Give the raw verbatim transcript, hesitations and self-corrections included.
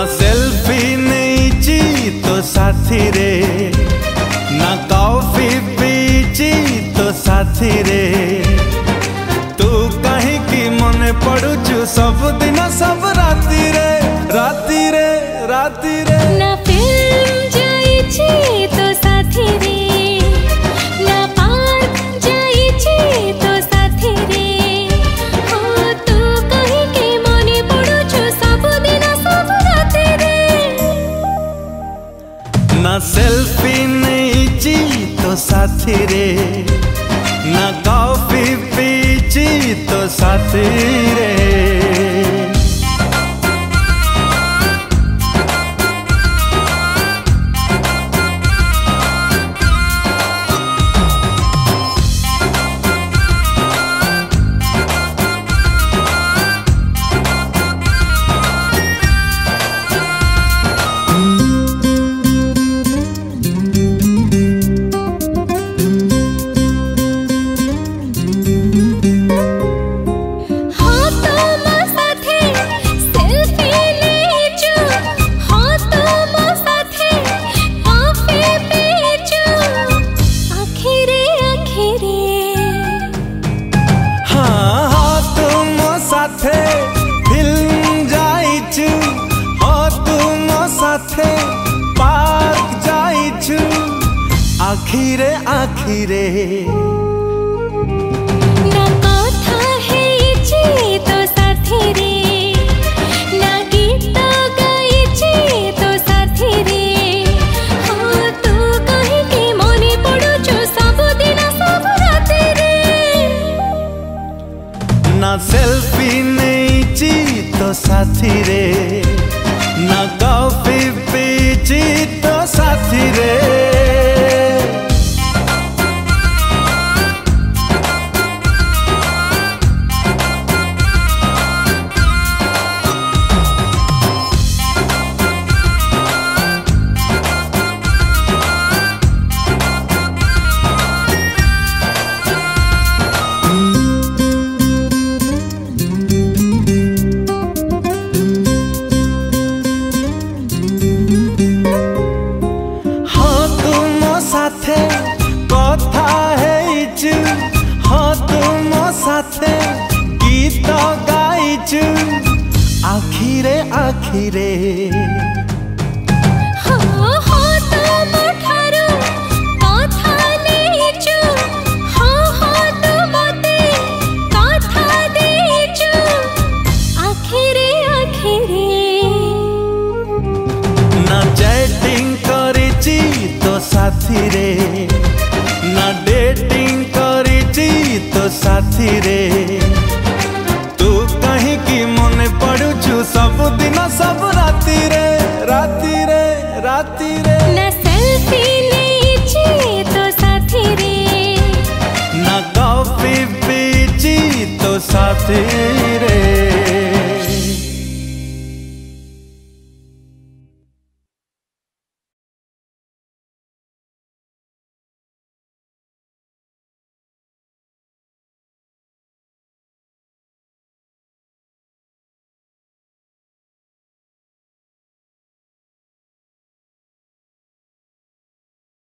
Selfie नहीं तो साथी रे, ना कॉफी पीची तो साथी रे। तू कहीं की मने पड़ुचु सब दिन सब राती रे, राती रे राती रे। ना फिल्म जाइची तो साथी रे, ना पार्क जाइची तो साथी रे। हो तू कहीं की मने पड़ुचु सब दिन सब राती रे। ना सेल्फी नहीं तो साथी रे, ना कॉफी पीची तो साथी रे। पार्क जाइछु आखिरे आखिरे। ना कथा हेची तो साथी रे, ना गीत गाइची तो साथी रे। हो तू कहीं की मने पड़ुचु सब दिन सब राती रे। ना सेल्फी नहीं तो साथी रे, ना कॉफी पीची तो साथी रे। कथा हेचु हाँ तुम साथे गीत गाइचु आखिरे आखिरे। साथी रे, ना डेटिंग करिची तो साथी रे। तू कहीं की मने पड़ुचु सब दिन सब राती रे, राती रे राती रे। ना सेल्फी लीची तो साथी रे, ना कॉफी पीची तो साथी